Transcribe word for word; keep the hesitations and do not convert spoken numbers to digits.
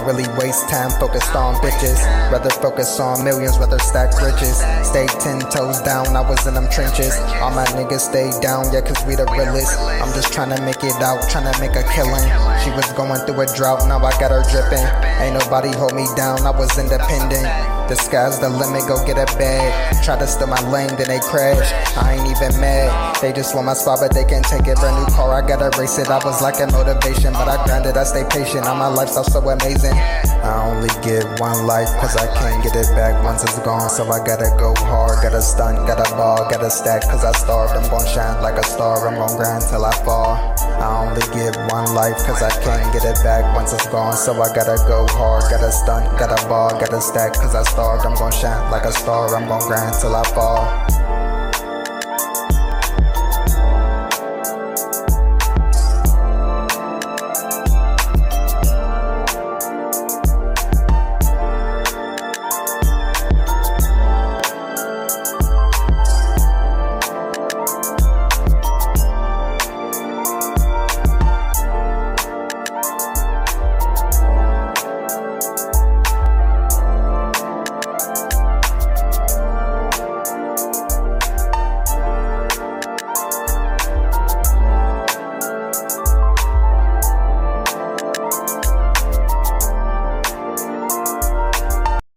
really waste time focused on bitches. Rather focus on millions, rather stack riches. Stay ten toes down, I was in them trenches. All my niggas stay down, yeah, cause we the realest. I'm just tryna make it out, tryna make a killing. She was going through a drought, now I got her dripping. Ain't nobody hold me down, I was independent. The sky's the limit, go get a bag. Try to steal my lane, then they crash. I ain't even mad. They just want my spot, but they can't take it. Brand new car, I gotta race it. I was like a motivation, but I grinded, I stay patient. Now my lifestyle so amazing. I only get one life, cause I can't get it back once it's gone. So I gotta go hard, gotta stunt, gotta ball, gotta stack. Cause I starved, I'm gon' shine like a star. I'm gon' grind till I fall. I only get one life, cause I can't get it back once it's gone. So I gotta go hard, gotta stunt, gotta ball, gotta stack. Cause I starved, I'm gon' shine like a star. I'm gon' grind till I fall.